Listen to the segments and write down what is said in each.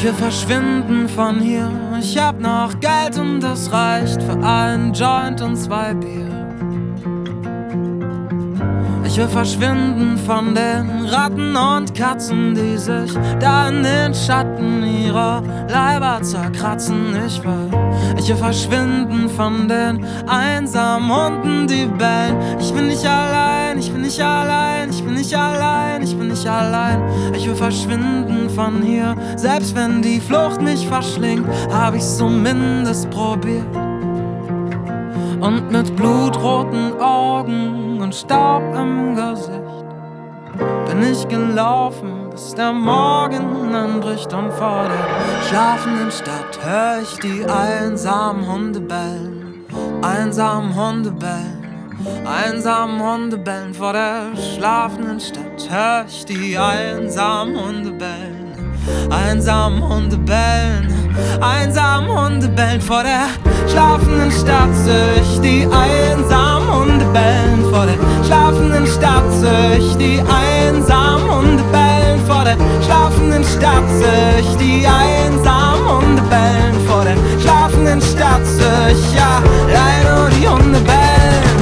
Ich will verschwinden von hier. Ich hab noch Geld und das reicht für einen Joint und 2 Bier. Ich will verschwinden von den Ratten und Katzen, die sich da in den Schatten ihrer Leiber zerkratzen. Ich will verschwinden von den einsamen Hunden, die bellen. Ich bin nicht allein, ich bin nicht allein, ich bin nicht allein, ich bin nicht allein. Ich will verschwinden von hier, selbst wenn die Flucht mich verschlingt, hab ich's zumindest probiert. Und mit blutroten Augen und Staub im Gesicht bin ich gelaufen, bis der Morgen anbricht. Und vor der schlafenden Stadt hör ich die einsamen Hunde bellen. Einsamen Hunde bellen, einsamen Hunde bellen. Vor der schlafenden Stadt hör ich die einsamen Hunde bellen. Einsamen Hunde bellen, einsamen Hunde bellen. Vor der schlafenden Stadt seh ich die einsamen Hunde bellen. Vor der schlafenden Stadt seh ich die einsamen Hunde bellen. Vor der schlafenden Stadt seh ich die einsamen Hunde bellen. Vor der schlafenden Stadt seh ich ja leider nur die Hunde bellen.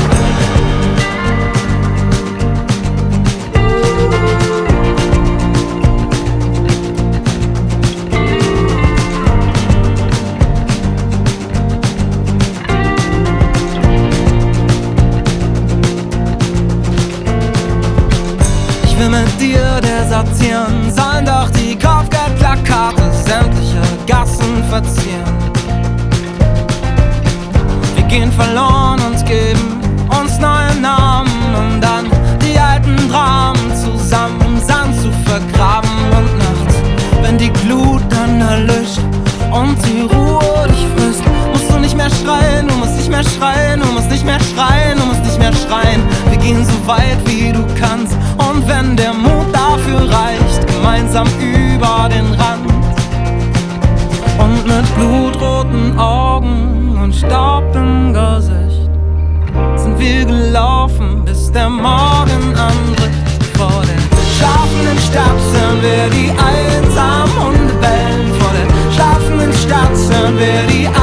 Ich will mit dir desertieren, sollen doch die Kopfgeldplakate sämtliche Gassen verzieren. Wir gehen verloren und geben uns neue Namen, um dann die alten Dramen zusammen im Sand zu vergraben. Und nachts, wenn die Glut dann erlischt und die Ruhe dich frisst, musst du nicht mehr schreien, du musst nicht mehr schreien, du musst nicht mehr schreien, du musst nicht mehr schreien. Wir gehen so weit wie du kannst, und wenn der Mut dafür reicht, gemeinsam über den Rand. Und mit blutroten Augen und Staub im Gesicht sind wir gelaufen, bis der Morgen anbricht. Vor der schlafenden Stadt hören wir die einsamen Hunde bellen. Vor der schlafenden Stadt hören wir die